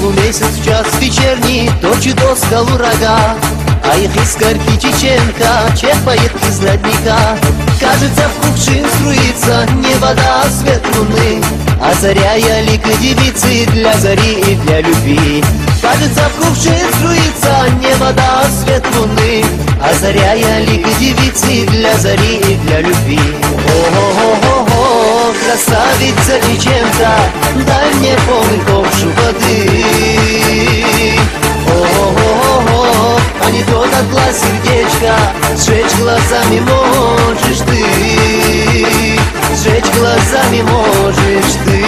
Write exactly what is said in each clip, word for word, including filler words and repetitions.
Полумесяц в час вечерний точит о скалу рога, а их искорки Чеченка черпает из родника. Кажется, в кувшин струится не вода, а свет луны, озаряя лик девицы для зари и для любви. Кажется, в кувшин струится не вода, а свет луны, озаряя лик девицы для зари и для любви. О-о-о-о, красавица Чеченка, дай мне полный ковш воды. О-о-о-о, а не то дотла сердечко, сжечь глазами можешь ты, сжечь глазами можешь ты.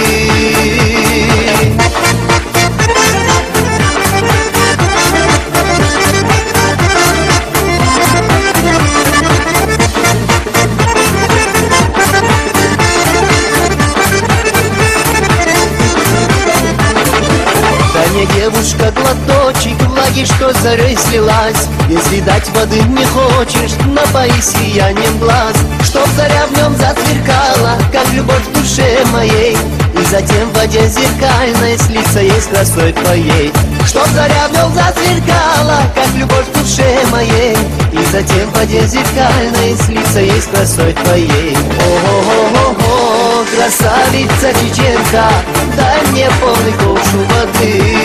Девушка, глоточек влаги, что зарей слилась. Если дать воды не хочешь, напои сиянием глаз, чтоб заря в нем засверкала, как любовь в душе моей, и затем в воде зеркальной слиться ей с красой твоей. Чтоб заря в нем засверкала, как любовь в душе моей, и затем в воде зеркальной слиться ей с красой твоей. О-о-о-о, красавица Чеченка, дай мне полный ковш воды.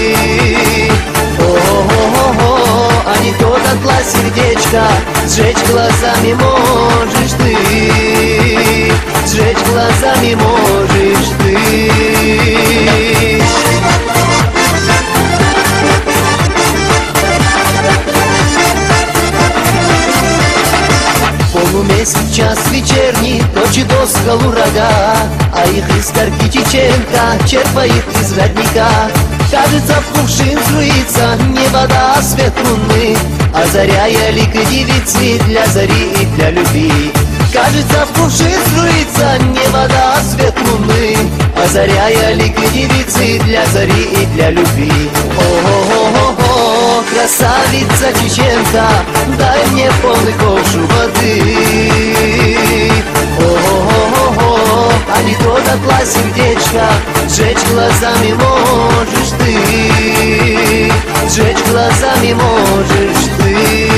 О-о-о-о, а не то дотла сердечко, сжечь глазами можешь ты, сжечь глазами можешь ты. Полумесяц час вечерний точит о скалу рога, а их искорки Чеченка черпает из родника. Кажется, в кувшин струится не вода, а свет луны, озаряя лик девицы для зари и для любви. Кажется, в кувшин струится не вода, а свет луны, озаряя лик девицы для зари и для любви. О-о-о-о, красавица Чеченка, дай мне полный ковш воды. О-о-о-о, а не то дотла сердечко, сжечь глазами можешь ты, сжечь глазами можешь ты.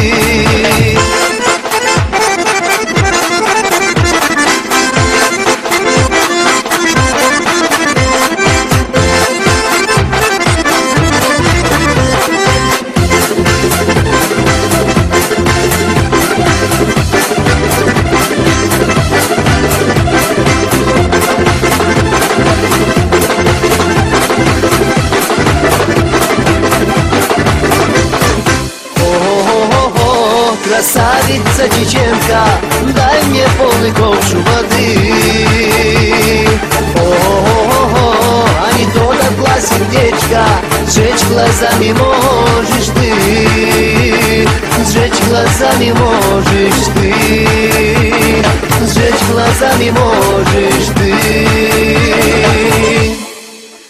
Красавица Чеченка, дай мне полный ковш воды. О-о-о-о, а не то дотла сердечко, сжечь глазами можешь ты, сжечь глазами можешь ты, сжечь глазами можешь ты.